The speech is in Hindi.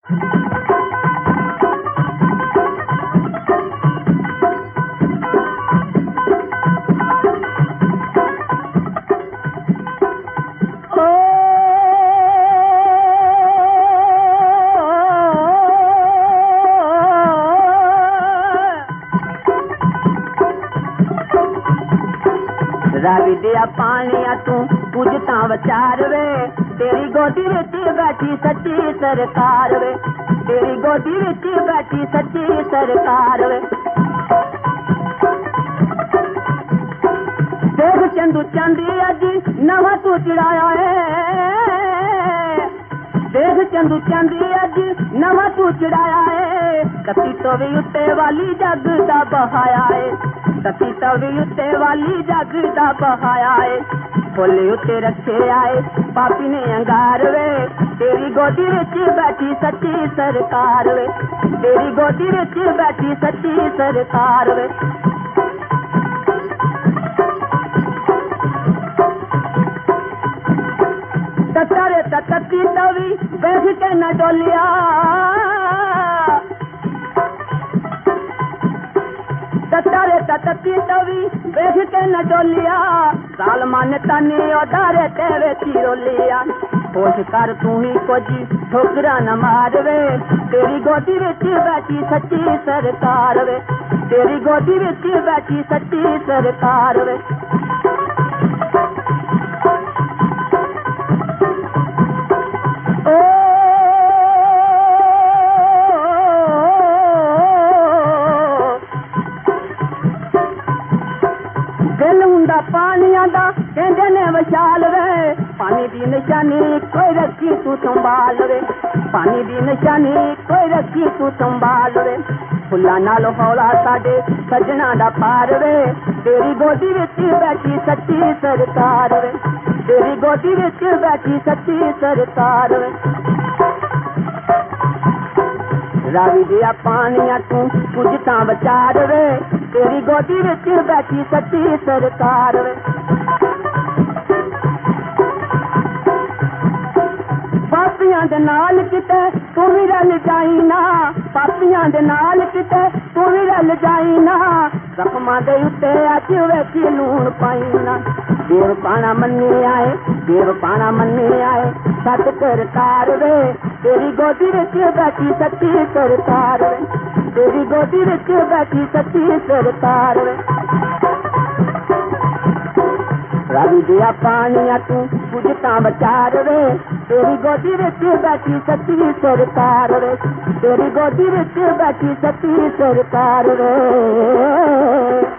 रावी दिया पानिया तू पूजता विचार वे, तेरी गोदी विच बैठी सच्ची सरकार वे, तेरी गोदी विच बैठी सच्ची सरकार वे। देख चंदू चांदी अज नवा तू चढ़ाया है, देख चंदू चांदी अज नवा तू चढ़ाया है, कती तो भी उत्ते वाली जग दा बहाया है, कती तो भी उत्ते वाली जग दा बहाया है, फुल उत्ते रखे आए पापी ने अंगार वे, तेरी गोदी विच बैठी सच्ची सरकार वे, तेरी गोदी विच बैठी सच्ची सरकार वे। ततारे तती तवी बैठ के न डोलिया, ततारे तती तवी बैठ के न डोलिया, सालमान तानी ओदारे तेरे चिरोलिया, होश कर तू ही कुछ ठोकरा न मारवे, तेरी गोदी विच बैठी सच्ची सरकार वे, तेरी गोदी विच बैठी सच्ची सरकार वे। दिल हुंदा पानिया दा कहंदे ने विशाल वे, पानी दी निशानी कोई रखी तू संभाल वे, पानी दी निशानी कोई रखी तू संभाल वे, फुल्ला नाल हौला साडे सजना दा पार वे, तेरी गोदी विच बैठी सच्ची सरकार वे, तेरी गोदी विच बैठी सच्ची सरकार वे। रावी दिया पानिया तू पूजता विचार वे, तेरी गोदी विच बैठी सच्ची सरकार वे। पापियां दे नाल किते तू भी रल जाई ना, पापियां दे नाल किते तू भी रल जाई ना, जख्मां दे उत्ते अज वेखी लूण पाई ना, देव पाना मन्नी आए, देव पाना मन्नी आए सत सरकार वे, तेरी गोदी विच बैठी सच्ची सरकार वे, तेरी गोदी विच बैठी सच्ची सरकार वे। रावी दिया पानिया तू पूजता विचार वे, तेरी गोदी विच बैठी सच्ची सरकार वे, तेरी गोदी विच बैठी सच्ची सरकार वे।